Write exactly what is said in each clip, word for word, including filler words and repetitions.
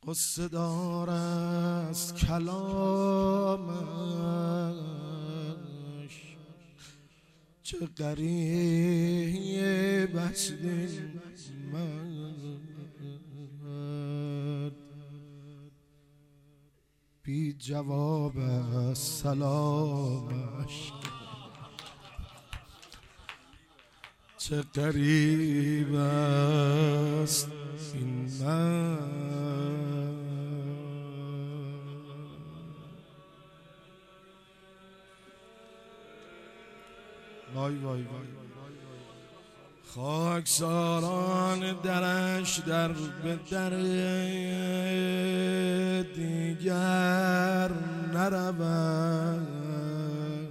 قصه دار از کلامش، چه غریب است این مرد، بی جواب از سلامش، چه غریب است این مرد. وای وای وای خاکساران درش در به در دیگر نروند،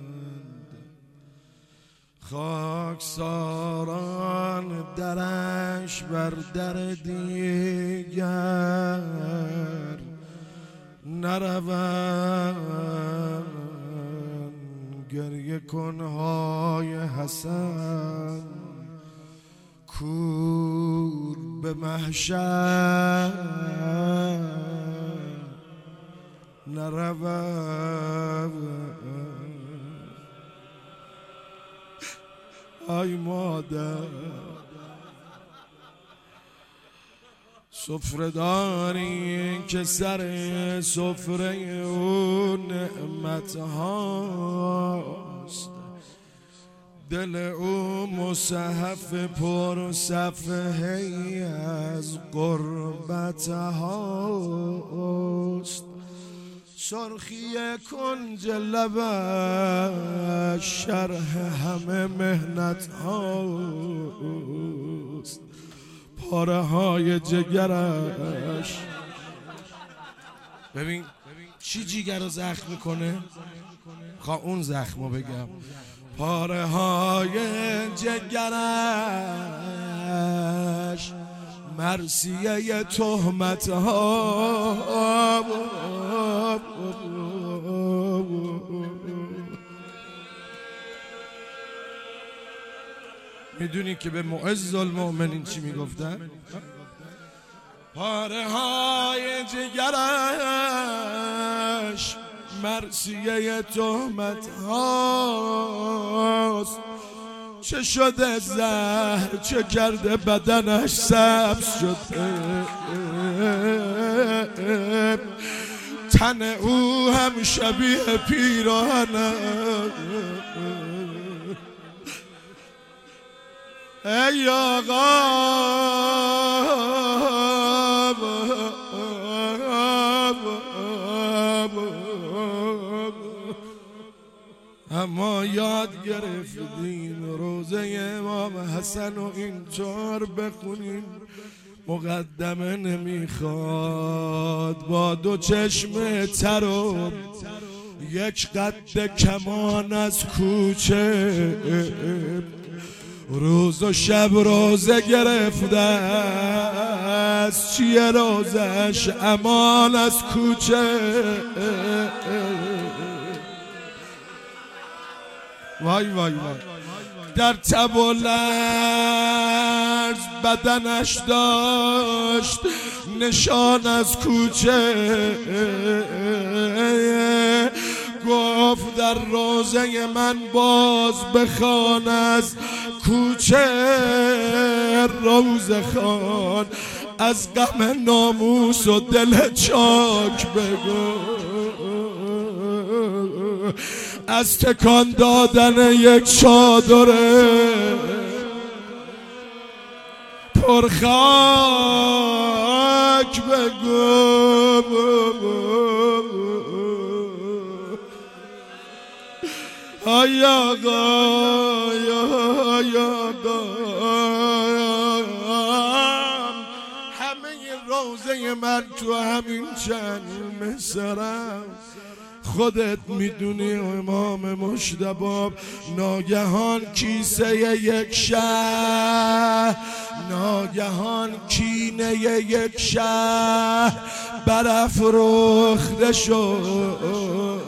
خاکساران درش بر در دیگر نروند، گریه کنهای حسن کور به محشر نروند. ای مادر سفره داری که سر سفره او نعمت هاست، دل او مصحف پر صفحه از قربت هاست، سرخی کنج لبش شرح همه مهنت هاست، پاره های جگرش. ببین چی جگر رو زخم میکنه؟ خواه اون زخم رو بگم. پاره های جگرش مرثیه تهمت ها، میدونی که به معز المؤمنین چی میگفتن؟ پاره های جگرش مرثیه تهمت هاست، چه شده زهر چه کرده بدنش سبز شده، تن او هم شبیه پیراهنه. ای آقا اما یاد گرفتیم روزه امام حسن و اینطور بخونیم، مقدمه نمیخواد، با دو چشم تر و یک قد کمان از کوچه روز و شب روزه گرفته است، چیه روزش؟ امان از کوچه. وای وای وای در تب و لرز بدنش داشت نشان از کوچه، گفت در روزه من باز بخوان از کوچه روزه خوان، از غم ناموس و دل چاک بگو، از تکان دادن یک چادره پرخاک بگو، ای آقا ای آقا همه روزه من تو همین چند مصرم، خودت میدونی امام مجتبی ناگهان کیسه یک شهر، ناگهان کینه یک شهر برافروخته شد،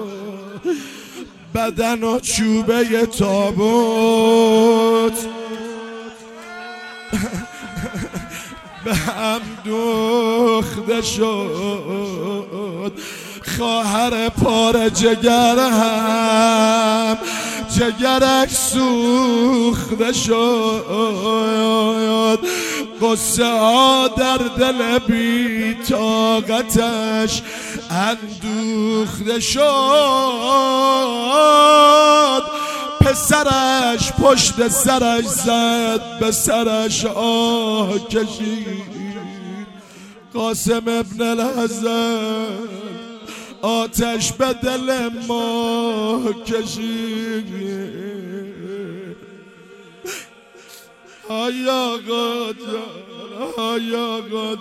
بدن و چوبه تابوت به هم دو سوخته شد، خواهر پاره جگرم جگرش سوخته شد، قصه ها در دل بی طاقتش اندوخته شد. پسرش پشت سرش زد، به سرش آه کشید. قاسم ابن الحسن آتش به دل ما کشید. ای آقا جان، ای آقا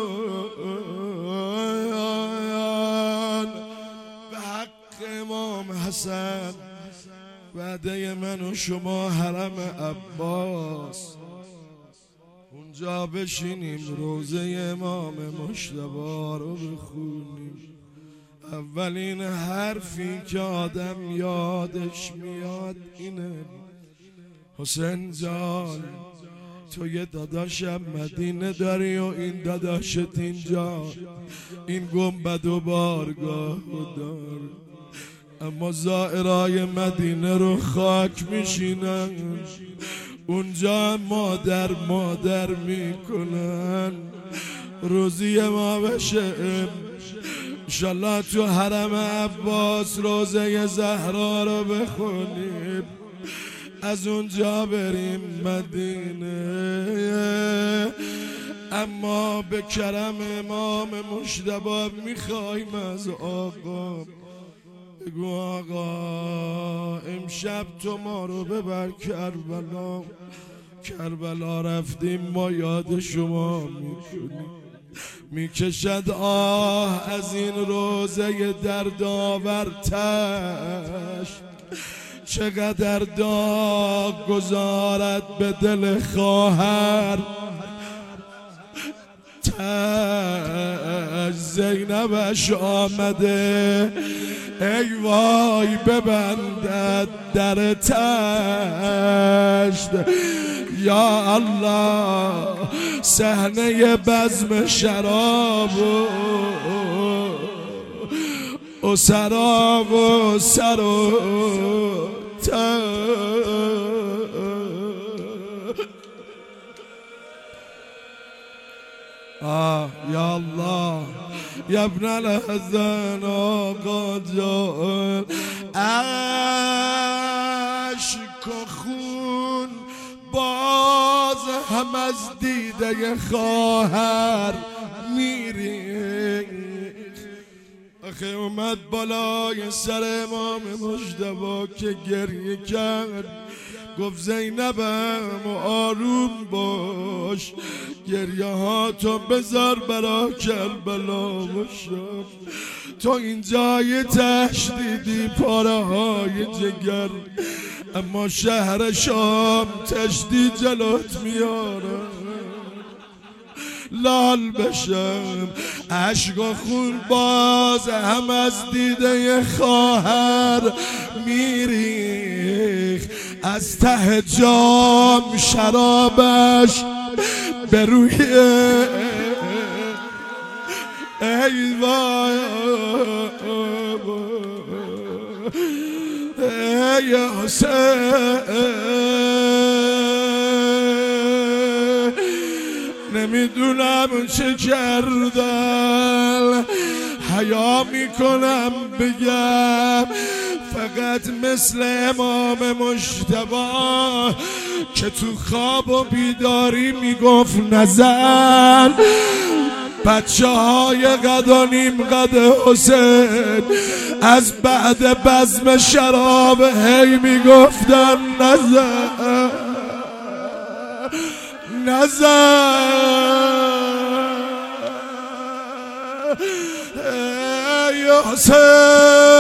جان، به حق امام حسن وعده من و شما حرم عباس اونجا بشینیم روزه امام مجتبی رو بخونیم. اولین حرفی که آدم یادش میاد اینه: حسین جان، تو یه داداشم مدینه داری و این داداشت اینجا این گنبد و بارگاه دار، اما زائرای مدینه رو خاک میشینن، اونجا مادر مادر میکنن. روزی ما بشه انشالله تو حرم عباس روزه زهرا رو بخونیم، از اونجا بریم مدینه. اما به کرم امام مجتبی میخوایم از آقا بگو: آقا امشب تو ما رو ببر کربلا. کربلا رفتیم ما یاد شما میکنیم. میکشد آه از این روزه دردآور تشت، چقدر داغ گذارد به دل خواهر. تشت زینبش آمده، ای وای ببندد در تشت. یا الله، صحنه بزم شراب و سراب و سر و آه یا الله یا ابن الحسن آقا جان، عشق و خون باز هم از دیده خواهر میری. آخه اومد بالای سر امام مجتبی که گریه کرد، گفت زینبم آروم باش، گریه ها تو بذار برا کربلا باشم. تو اینجای تشت دیدی پاره های جگر، اما شهر شام تشتی جلوت میارم. لال بشم عشق و خون باز هم از دیده خواهر میریخ، از ته جام شرابش به روی ای وای ای حسین، نمیدونم چه کردم، حیا میکنم بگم، فقط مثل امام مجتبی که تو خواب و بیداری میگفت نزن، بچه های قد و نیم قد حسین از بعد بزم شراب هی میگفتن نزن نزن. ای حسین